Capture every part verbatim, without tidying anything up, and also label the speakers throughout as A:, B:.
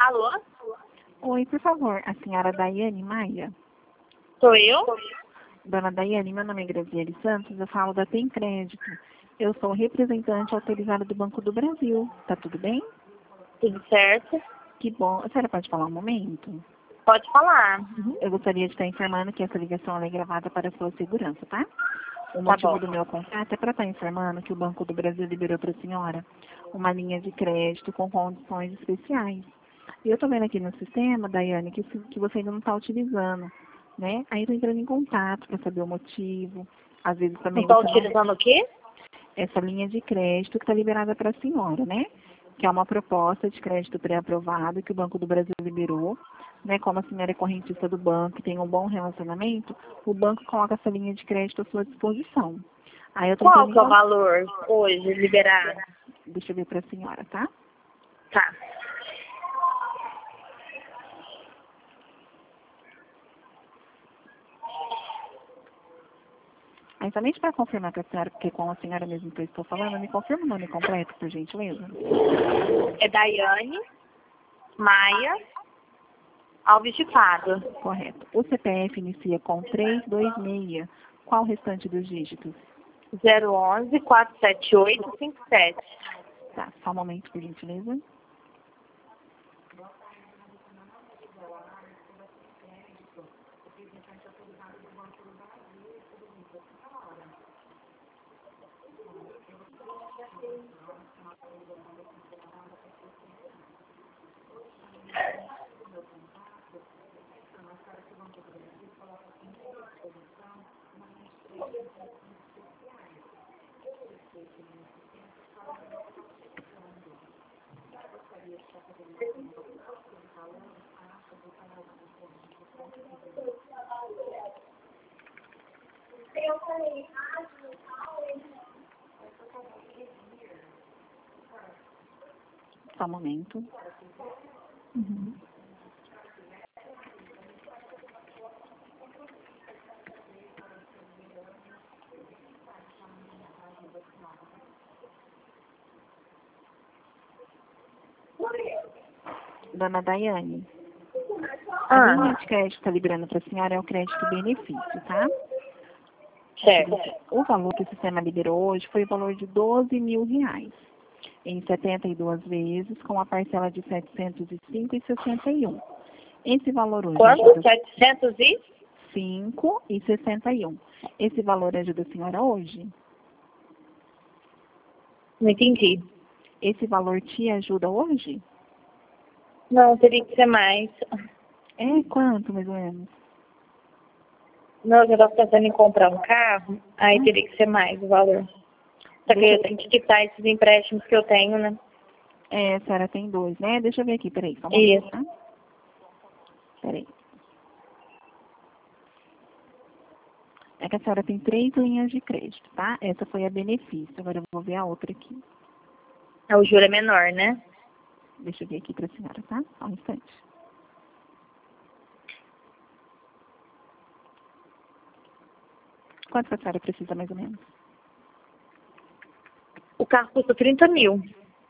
A: Alô?
B: Oi, por favor, a senhora Daiane Maia?
A: Sou eu?
B: Dona Daiane, meu nome é Graziele Santos, eu falo da Tem Crédito. Eu sou representante autorizada do Banco do Brasil. Tá tudo bem?
A: Tudo certo?
B: Que bom. A senhora pode falar um momento?
A: Pode falar.
B: Uhum. Eu gostaria de estar informando que essa ligação é gravada para a sua segurança, tá? O
A: Tá
B: motivo
A: bom.
B: do meu contato é para estar informando que o Banco do Brasil liberou para a senhora uma linha de crédito com condições especiais. E eu estou vendo aqui no sistema, Daiane, que, se- que você ainda não está utilizando, né? Aí estou entrando em contato para saber o motivo. Às vezes
A: Não
B: também
A: tá
B: você não...
A: utilizando o quê?
B: Essa linha de crédito que está liberada para a senhora, né? Que é uma proposta de crédito pré-aprovado que o Banco do Brasil liberou, né? Como a senhora é correntista do banco e tem um bom relacionamento, o banco coloca essa linha de crédito à sua disposição. Aí eu estou
A: Qual
B: entrando em
A: que é o
B: contato.
A: valor hoje liberado?
B: Deixa eu ver para a senhora, tá?
A: Tá.
B: Aí somente para confirmar com a senhora, porque com a senhora mesmo que eu estou falando, me confirma o nome completo, por gentileza.
A: É Daiane Maia Alves de Fado.
B: Correto. O C P F inicia com trezentos e vinte e seis. Qual o restante dos dígitos?
A: zero onze, quatro sete oito, cinco sete.
B: Tá, só um momento, por gentileza. Só um momento.
A: Uhum.
B: Dona Daiane, a linha
A: Ah,
B: de crédito que está liberando para a senhora é o crédito benefício, tá?
A: certo.
B: O valor que o sistema liberou hoje foi o valor de doze mil reais, em setenta e duas vezes, com a parcela de setecentos e cinco vírgula sessenta e um. Esse valor hoje
A: Quanto?
B: ajuda
A: setecentos e?
B: cinco vírgula sessenta e um. Esse valor ajuda a senhora hoje?
A: Não entendi.
B: Esse valor te ajuda hoje?
A: Não, teria que ser mais.
B: É quanto, mais ou menos?
A: Não, eu já estava pensando em comprar um carro, aí
B: Hum.
A: teria que ser mais o valor. Só que
B: Deixa
A: eu tenho que quitar esses empréstimos que eu tenho, né?
B: É, a senhora tem dois, né? Deixa eu ver aqui, peraí, só um momento,
A: Isso.
B: tá? Peraí. É que a senhora tem três linhas de crédito, tá? Essa foi a benefício. Agora eu vou ver a outra aqui.
A: O juro é menor, né?
B: Deixa eu ver aqui pra senhora, tá? Só um instante. Quanto que a senhora precisa, mais ou menos?
A: O carro custa trinta mil.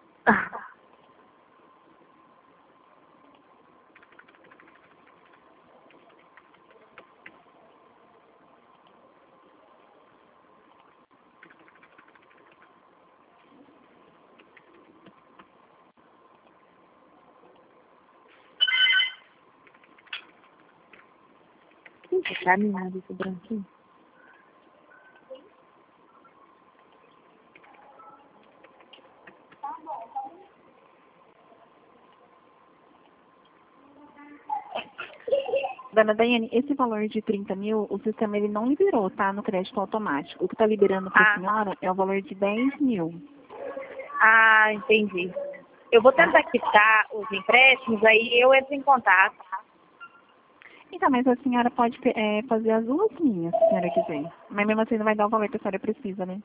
A: Que caminhada esse branquinho.
B: Dona Daiane, esse valor de trinta mil, o sistema ele não liberou, tá? No crédito automático. O que está liberando para a
A: Ah,
B: senhora é o valor de dez mil.
A: ah, entendi. Eu vou tentar quitar os empréstimos, aí eu entro em contato.
B: Então, mas a senhora pode é, fazer as duas linhas, se a senhora quiser. Mas mesmo assim não vai dar o valor que a senhora precisa, né?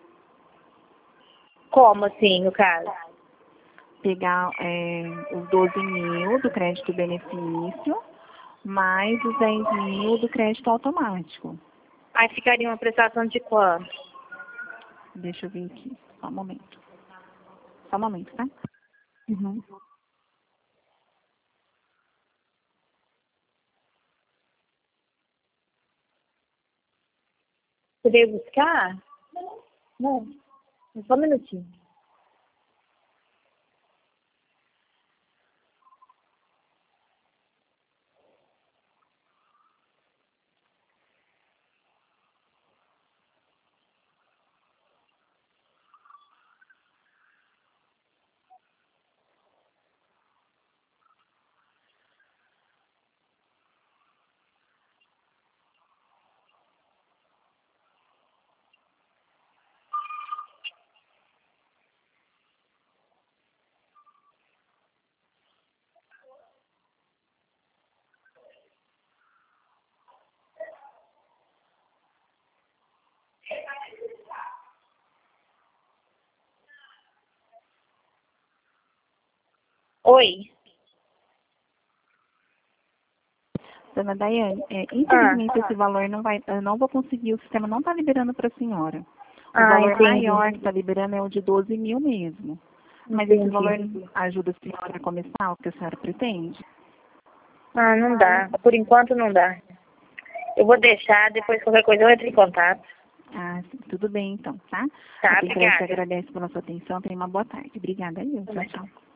A: Como assim, no caso?
B: Pegar é, os doze mil do crédito benefício, mais os dez mil do crédito automático.
A: Aí ficaria uma prestação de quanto?
B: Deixa eu ver aqui. Só um momento. Só um momento, tá?
A: Uhum. Você veio buscar? Não. Só um minutinho. Oi.
B: Dona Daiane, é,
A: Ah,
B: infelizmente esse valor não vai, eu não vou conseguir, o sistema não está liberando para a senhora. O
A: ah,
B: valor
A: entendi.
B: maior que está liberando é o de doze mil mesmo. Mas esse valor
A: Entendi.
B: ajuda a senhora a começar o que a senhora pretende?
A: Ah, não dá. Por enquanto não dá. Eu vou deixar, depois qualquer coisa eu entro em contato.
B: Ah, sim, tudo bem então, tá?
A: Tá,
B: A Tem Crédito
A: obrigada.
B: agradece pela sua atenção, tenha uma boa tarde. Obrigada, eu. Tchau,
A: Também.
B: tchau.